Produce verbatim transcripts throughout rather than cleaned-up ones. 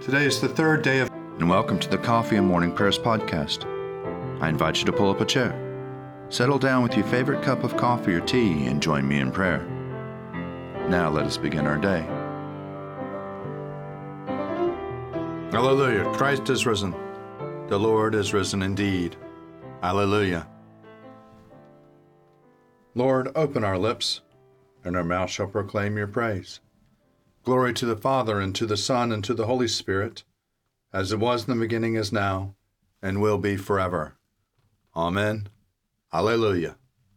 Today is the third day of... And welcome to the Coffee and Morning Prayers podcast. I invite you to pull up a chair, settle down with your favorite cup of coffee or tea, and join me in prayer. Now let us begin our day. Hallelujah. Christ is risen. The Lord is risen indeed. Hallelujah. Lord, open our lips, and our mouth shall proclaim your praise. Glory to the Father, and to the Son, and to the Holy Spirit, as it was in the beginning, is now, and will be forever. Amen. Hallelujah.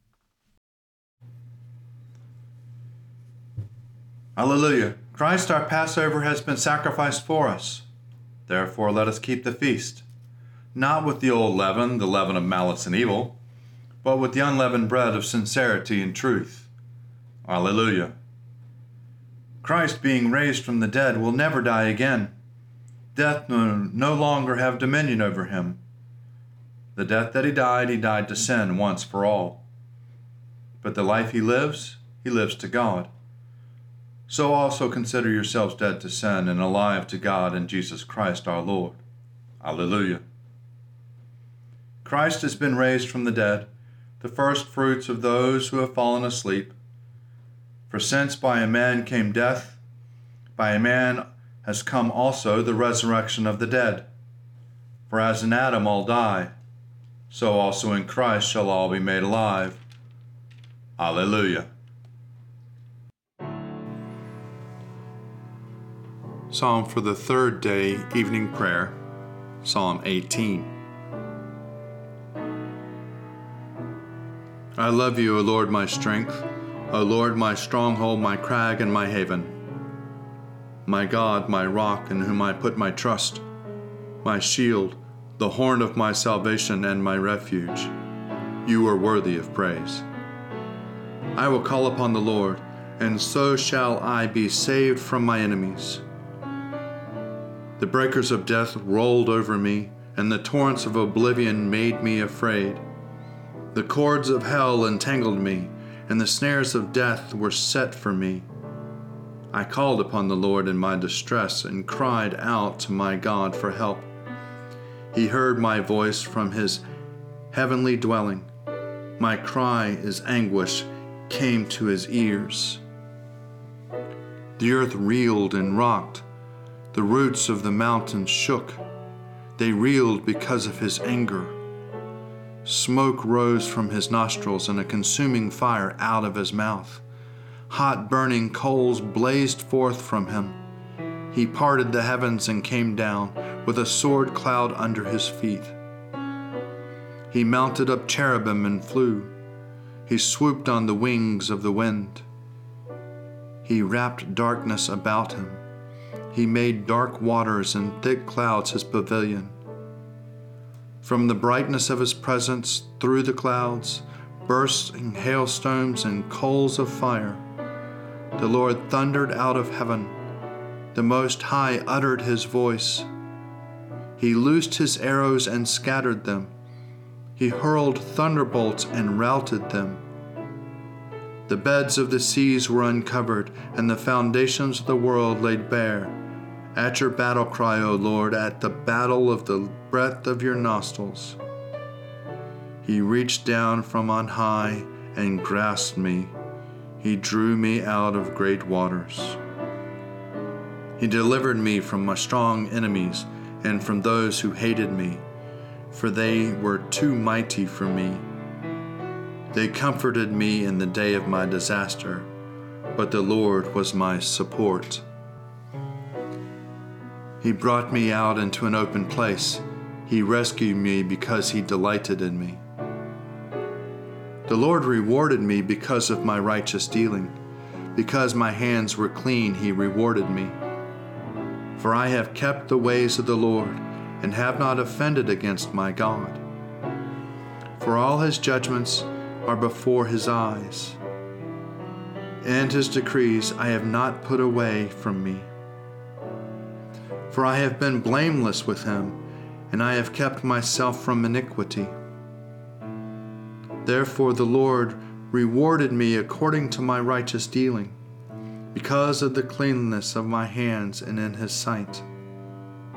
Hallelujah. Christ our Passover has been sacrificed for us. Therefore let us keep the feast, not with the old leaven, the leaven of malice and evil, but with the unleavened bread of sincerity and truth. Hallelujah. Christ, being raised from the dead, will never die again. Death will no longer have dominion over him. The death that he died, he died to sin once for all. But the life he lives, he lives to God. So also consider yourselves dead to sin and alive to God in Jesus Christ our Lord. Hallelujah. Christ has been raised from the dead, the first fruits of those who have fallen asleep. For since by a man came death, by a man has come also the resurrection of the dead. For as in Adam all die, so also in Christ shall all be made alive. Hallelujah. Psalm for the third day, evening prayer, Psalm eighteen. I love you, O Lord, my strength, O Lord, my stronghold, my crag, and my haven. My God, my rock, in whom I put my trust, my shield, the horn of my salvation, and my refuge. You are worthy of praise. I will call upon the Lord, and so shall I be saved from my enemies. The breakers of death rolled over me, and the torrents of oblivion made me afraid. The cords of hell entangled me, and the snares of death were set for me. I called upon the Lord in my distress and cried out to my God for help. He heard my voice from his heavenly dwelling. My cry as anguish came to his ears. The earth reeled and rocked. The roots of the mountains shook. They reeled because of his anger. Smoke rose from his nostrils and a consuming fire out of his mouth. Hot burning coals blazed forth from him. He parted the heavens and came down with a sword cloud under his feet. He mounted up cherubim and flew. He swooped on the wings of the wind. He wrapped darkness about him. He made dark waters and thick clouds his pavilion. From the brightness of his presence through the clouds, bursting hailstones and coals of fire. The Lord thundered out of heaven. The Most High uttered his voice. He loosed his arrows and scattered them. He hurled thunderbolts and routed them. The beds of the seas were uncovered, and the foundations of the world laid bare. At your battle cry, O Lord, at the battle of the breath of your nostrils. He reached down from on high and grasped me. He drew me out of great waters. He delivered me from my strong enemies and from those who hated me, for they were too mighty for me. They comforted me in the day of my disaster, but the Lord was my support. He brought me out into an open place. He rescued me because he delighted in me. The Lord rewarded me because of my righteous dealing. Because my hands were clean, he rewarded me. For I have kept the ways of the Lord and have not offended against my God. For all his judgments are before his eyes, and his decrees I have not put away from me. For I have been blameless with him, and I have kept myself from iniquity. Therefore the Lord rewarded me according to my righteous dealing, because of the cleanness of my hands and in his sight.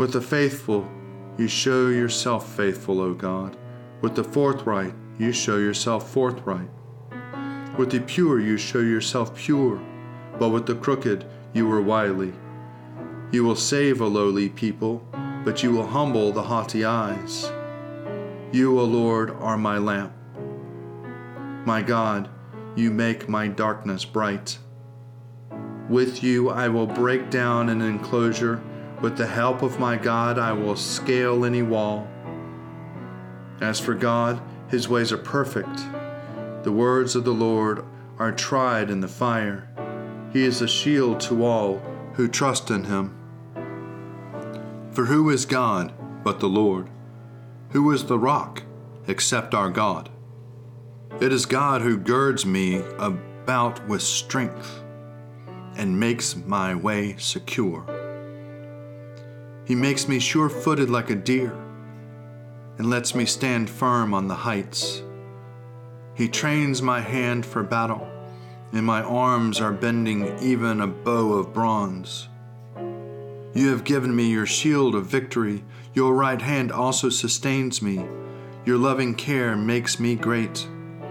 With the faithful, you show yourself faithful, O God. With the forthright, you show yourself forthright. With the pure, you show yourself pure, but with the crooked, you are wily. You will save a lowly people, but you will humble the haughty eyes. You, O Lord, are my lamp. My God, you make my darkness bright. With you I will break down an enclosure. With the help of my God, I will scale any wall. As for God, his ways are perfect. The words of the Lord are tried in the fire. He is a shield to all who trust in him. For who is God but the Lord? Who is the rock except our God? It is God who girds me about with strength and makes my way secure. He makes me sure-footed like a deer and lets me stand firm on the heights. He trains my hand for battle, and my arms are bending even a bow of bronze. You have given me your shield of victory. Your right hand also sustains me. Your loving care makes me great.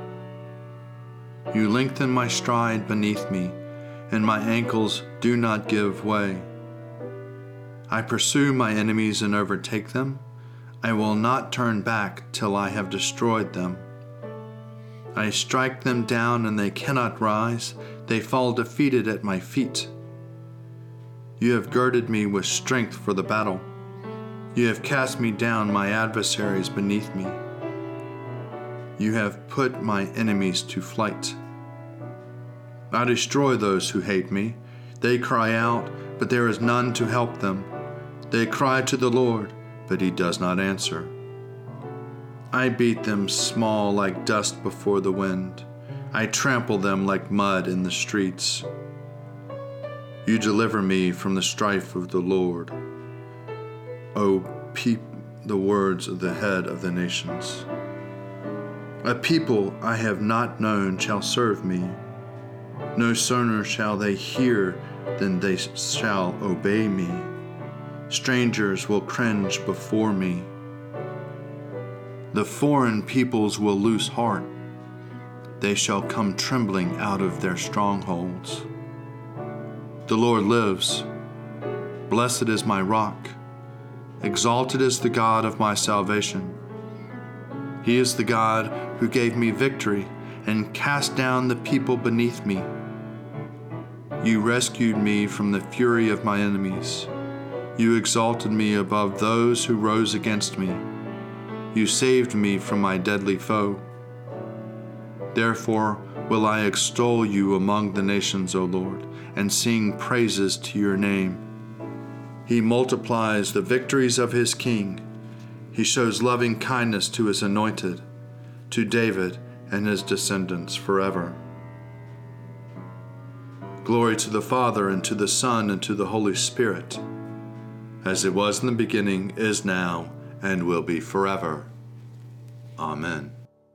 You lengthen my stride beneath me, and my ankles do not give way. I pursue my enemies and overtake them. I will not turn back till I have destroyed them. I strike them down and they cannot rise. They fall defeated at my feet. You have girded me with strength for the battle. You have cast me down, my adversaries beneath me. You have put my enemies to flight. I destroy those who hate me. They cry out, but there is none to help them. They cry to the Lord, but he does not answer. I beat them small like dust before the wind. I trample them like mud in the streets. You deliver me from the strife of the Lord. O peep the words of the head of the nations. A people I have not known shall serve me. No sooner shall they hear than they shall obey me. Strangers will cringe before me. The foreign peoples will lose heart. They shall come trembling out of their strongholds. The Lord lives. Blessed is my rock. Exalted is the God of my salvation. He is the God who gave me victory and cast down the people beneath me. You rescued me from the fury of my enemies. You exalted me above those who rose against me. You saved me from my deadly foe. Therefore will I extol you among the nations, O Lord, and sing praises to your name. He multiplies the victories of his king. He shows loving kindness to his anointed, to David and his descendants forever. Glory to the Father, and to the Son, and to the Holy Spirit, as it was in the beginning, is now, and will be forever. Amen.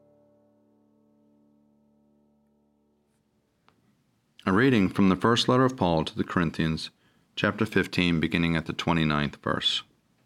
A reading from the first letter of Paul to the Corinthians, chapter fifteen, beginning at the twenty-ninth verse.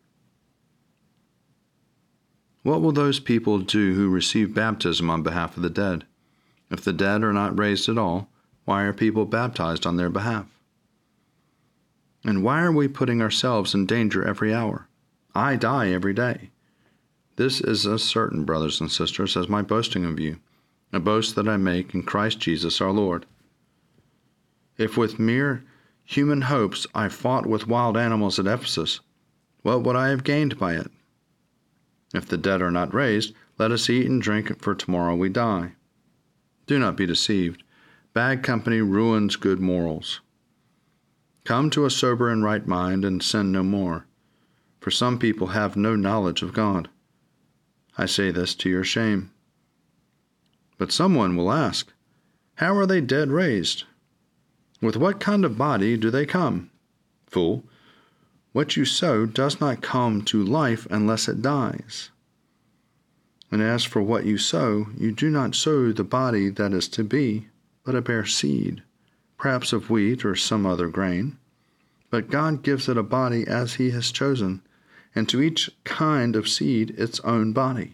What will those people do who receive baptism on behalf of the dead? If the dead are not raised at all, why are people baptized on their behalf? And why are we putting ourselves in danger every hour? I die every day. This is as certain, brothers and sisters, as my boasting of you, a boast that I make in Christ Jesus our Lord. If with mere human hopes I fought with wild animals at Ephesus, what would I have gained by it? If the dead are not raised, let us eat and drink, for tomorrow we die. Do not be deceived. Bad company ruins good morals. Come to a sober and right mind, and sin no more, for some people have no knowledge of God. I say this to your shame. But someone will ask, how are they dead raised? With what kind of body do they come? Fool, what you sow does not come to life unless it dies. And as for what you sow, you do not sow the body that is to be, but a bare seed, perhaps of wheat or some other grain. But God gives it a body as he has chosen, and to each kind of seed its own body.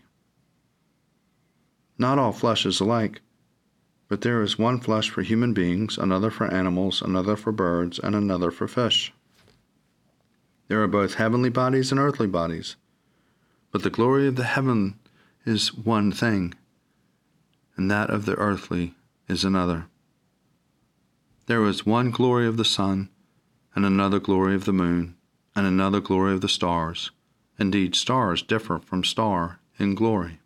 Not all flesh is alike, but there is one flesh for human beings, another for animals, another for birds, and another for fish. There are both heavenly bodies and earthly bodies, but the glory of the heaven is one thing, and that of the earthly is another. There is one glory of the sun, and another glory of the moon, and another glory of the stars. Indeed, stars differ from star in glory.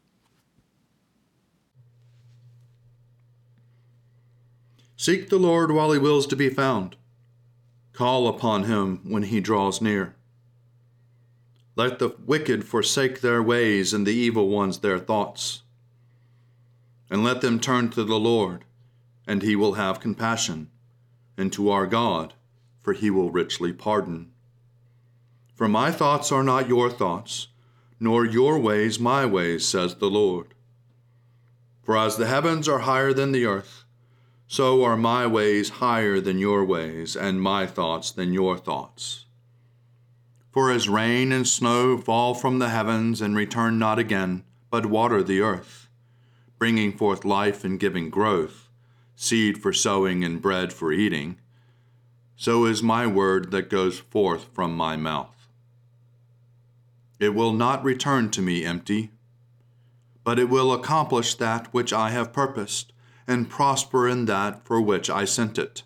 Seek the Lord while he wills to be found. Call upon him when he draws near. Let the wicked forsake their ways and the evil ones their thoughts. And let them turn to the Lord, and he will have compassion, and to our God, for he will richly pardon. For my thoughts are not your thoughts, nor your ways my ways, says the Lord. For as the heavens are higher than the earth, so are my ways higher than your ways, and my thoughts than your thoughts. For as rain and snow fall from the heavens and return not again, but water the earth, bringing forth life and giving growth, seed for sowing and bread for eating, so is my word that goes forth from my mouth. It will not return to me empty, but it will accomplish that which I have purposed, and prosper in that for which I sent it.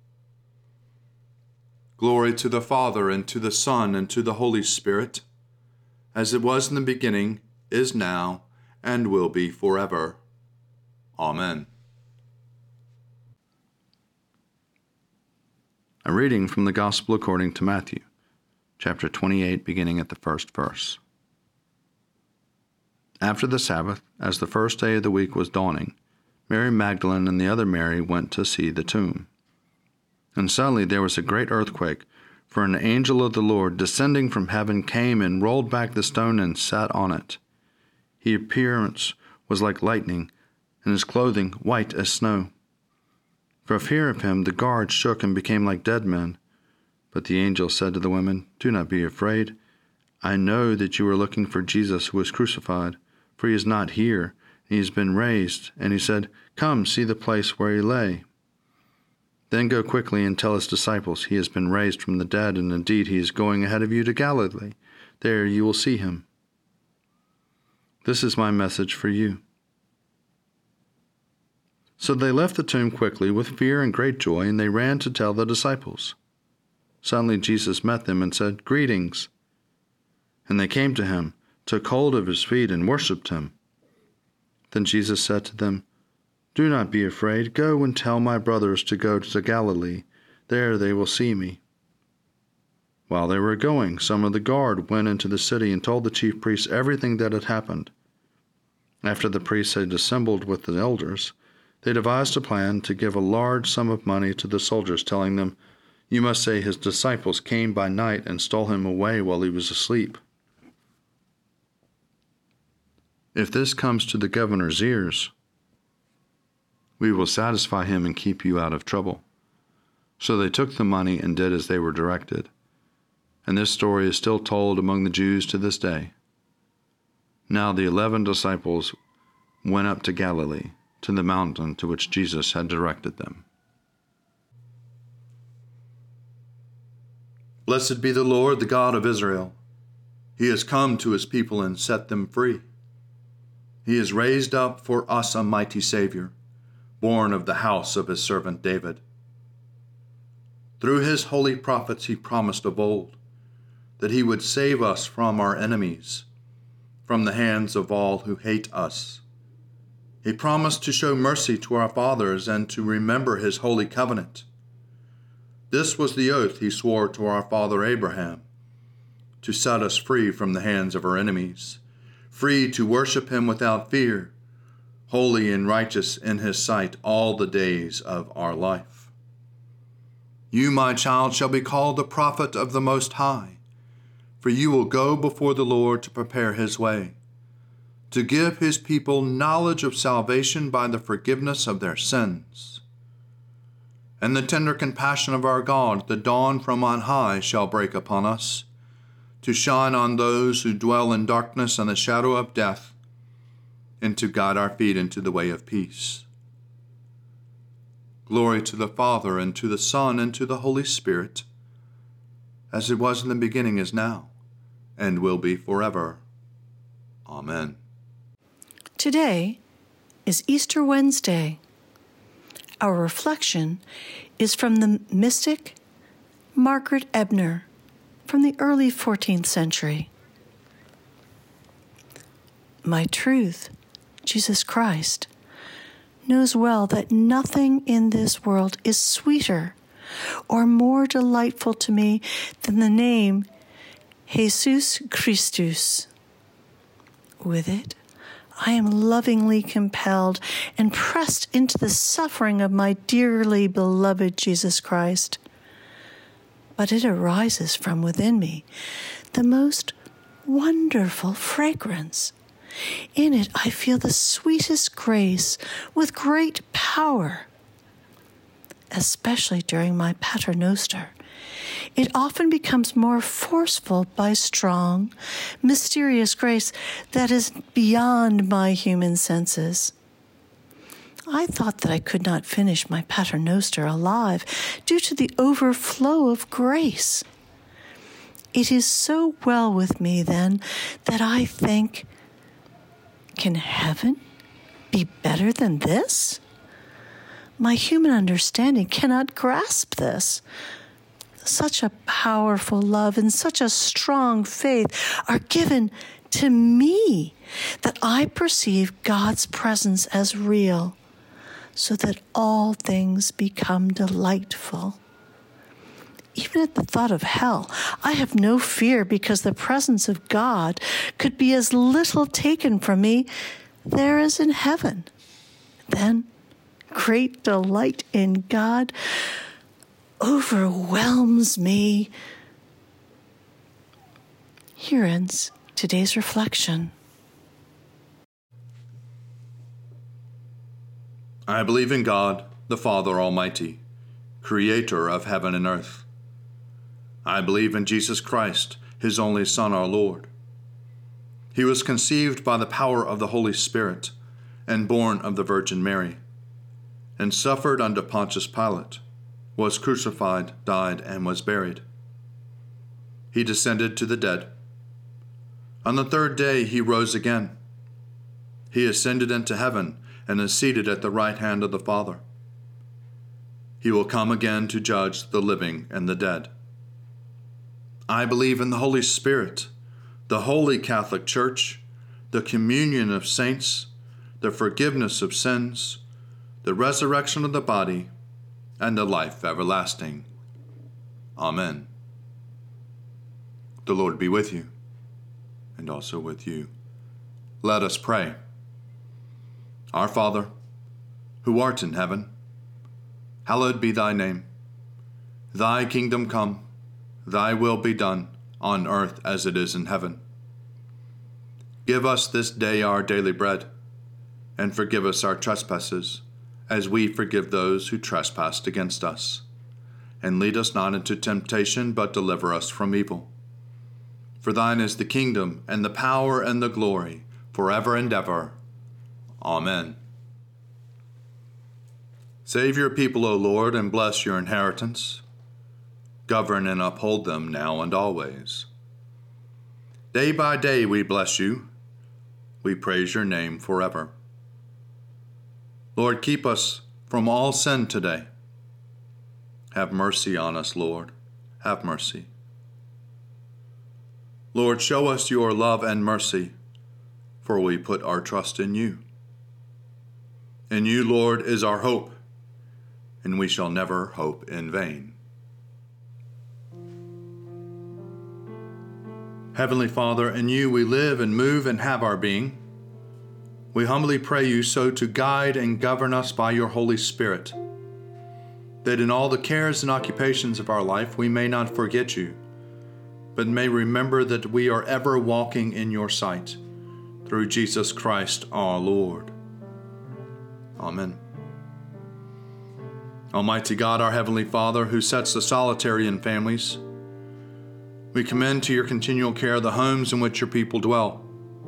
Glory to the Father, and to the Son, and to the Holy Spirit, as it was in the beginning, is now, and will be forever. Amen. A reading from the Gospel according to Matthew, chapter twenty-eight, beginning at the first verse. After the Sabbath, as the first day of the week was dawning, Mary Magdalene and the other Mary went to see the tomb. And suddenly there was a great earthquake, for an angel of the Lord descending from heaven came and rolled back the stone and sat on it. His appearance was like lightning, and his clothing white as snow. For fear of him the guards shook and became like dead men. But the angel said to the women, "Do not be afraid. I know that you are looking for Jesus who was crucified, for he is not here. He has been raised." And he said, "Come, see the place where he lay. Then go quickly and tell his disciples, he has been raised from the dead, and indeed he is going ahead of you to Galilee. There you will see him." This is my message for you. So they left the tomb quickly with fear and great joy, and they ran to tell the disciples. Suddenly Jesus met them and said, "Greetings." And they came to him, took hold of his feet, and worshipped him. Then Jesus said to them, "Do not be afraid. Go and tell my brothers to go to Galilee. There they will see me." While they were going, some of the guard went into the city and told the chief priests everything that had happened. After the priests had assembled with the elders, they devised a plan to give a large sum of money to the soldiers, telling them, "You must say his disciples came by night and stole him away while he was asleep. If this comes to the governor's ears, we will satisfy him and keep you out of trouble." So they took the money and did as they were directed. And this story is still told among the Jews to this day. Now the eleven disciples went up to Galilee, to the mountain to which Jesus had directed them. Blessed be the Lord, the God of Israel. He has come to his people and set them free. He has raised up for us a mighty Savior, born of the house of his servant David. Through his holy prophets he promised of old that he would save us from our enemies, from the hands of all who hate us. He promised to show mercy to our fathers and to remember his holy covenant. This was the oath he swore to our father Abraham, to set us free from the hands of our enemies, free to worship him without fear, holy and righteous in his sight all the days of our life. You, my child, shall be called the prophet of the Most High, for you will go before the Lord to prepare his way, to give his people knowledge of salvation by the forgiveness of their sins. And the tender compassion of our God, the dawn from on high, shall break upon us, to shine on those who dwell in darkness and the shadow of death, and to guide our feet into the way of peace. Glory to the Father, and to the Son, and to the Holy Spirit, as it was in the beginning, is now, and will be forever. Amen. Today is Easter Wednesday. Our reflection is from the mystic Margaret Ebner from the early fourteenth century. My truth, Jesus Christ, knows well that nothing in this world is sweeter or more delightful to me than the name Jesus Christus. With it, I am lovingly compelled and pressed into the suffering of my dearly beloved Jesus Christ. But it arises from within me the most wonderful fragrance. In it I feel the sweetest grace with great power. Especially during my paternoster, it often becomes more forceful by strong, mysterious grace that is beyond my human senses. I thought that I could not finish my paternoster alive due to the overflow of grace. It is so well with me, then, that I think, can heaven be better than this? My human understanding cannot grasp this. Such a powerful love and such a strong faith are given to me that I perceive God's presence as real, so that all things become delightful. Even at the thought of hell, I have no fear, because the presence of God could be as little taken from me there as in heaven. Then, great delight in God overwhelms me. Here ends today's reflection. I believe in God, the Father Almighty, creator of heaven and earth. I believe in Jesus Christ, his only Son, our Lord. He was conceived by the power of the Holy Spirit and born of the Virgin Mary, and suffered under Pontius Pilate, was crucified, died, and was buried. He descended to the dead. On the third day he rose again. He ascended into heaven and is seated at the right hand of the Father. He will come again to judge the living and the dead. I believe in the Holy Spirit, the Holy Catholic Church, the communion of saints, the forgiveness of sins, the resurrection of the body, and the life everlasting. Amen. The Lord be with you, and also with you. Let us pray. Our Father, who art in heaven, hallowed be thy name. Thy kingdom come, thy will be done, on earth as it is in heaven. Give us this day our daily bread, and forgive us our trespasses, as we forgive those who trespass against us. And lead us not into temptation, but deliver us from evil. For thine is the kingdom, and the power, and the glory, forever and ever. Amen. Save your people, O Lord, and bless your inheritance. Govern and uphold them now and always. Day by day we bless you. We praise your name forever. Lord, keep us from all sin today. Have mercy on us, Lord. Have mercy. Lord, show us your love and mercy, for we put our trust in you. In you, Lord, is our hope, and we shall never hope in vain. Heavenly Father, in you we live and move and have our being. We humbly pray you so to guide and govern us by your Holy Spirit, that in all the cares and occupations of our life we may not forget you, but may remember that we are ever walking in your sight, through Jesus Christ our Lord. Amen. Almighty God, our Heavenly Father, who sets the solitary in families, We commend to your continual care the homes in which your people dwell.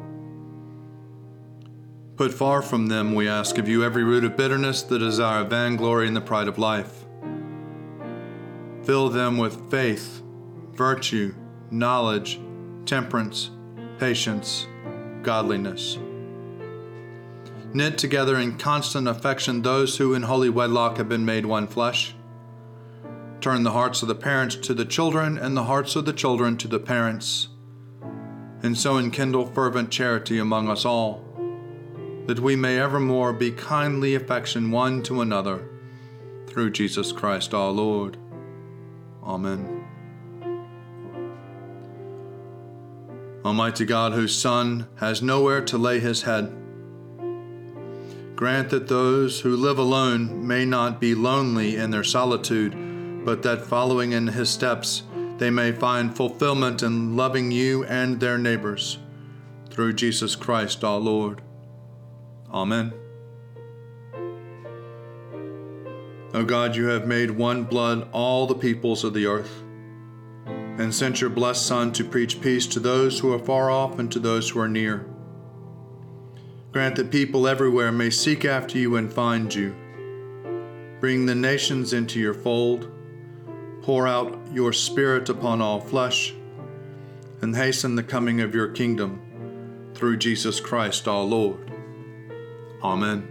Put far from them, we ask of you, every root of bitterness, the desire of vainglory, and the pride of life. Fill them with faith, virtue, knowledge, temperance, patience, godliness. Knit together in constant affection those who in holy wedlock have been made one flesh. Turn the hearts of the parents to the children, and the hearts of the children to the parents, and so enkindle fervent charity among us all, that we may evermore be kindly affection one to another, through Jesus Christ our Lord. Amen. Almighty God, whose Son has nowhere to lay his head, grant that those who live alone may not be lonely in their solitude, but that following in his steps, they may find fulfillment in loving you and their neighbors, through Jesus Christ our Lord. Amen. O God, you have made one blood all the peoples of the earth, and sent your blessed Son to preach peace to those who are far off and to those who are near. Grant that people everywhere may seek after you and find you. Bring the nations into your fold. Pour out your Spirit upon all flesh, and hasten the coming of your kingdom, through Jesus Christ our Lord. Amen.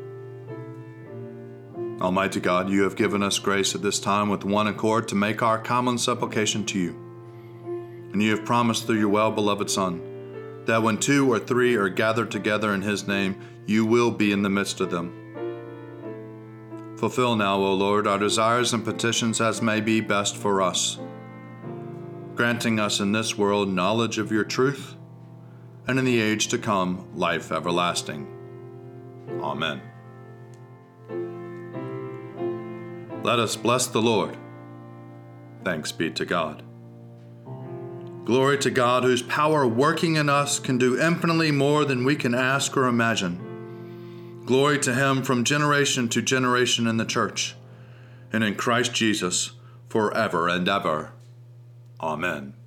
Almighty God, you have given us grace at this time with one accord to make our common supplication to you. And you have promised through your well-beloved Son, that when two or three are gathered together in his name, you will be in the midst of them. Fulfill now, O Lord, our desires and petitions as may be best for us, granting us in this world knowledge of your truth, and in the age to come, life everlasting. Amen. Let us bless the Lord. Thanks be to God. Glory to God, whose power working in us can do infinitely more than we can ask or imagine. Glory to him from generation to generation in the church, and in Christ Jesus forever and ever. Amen.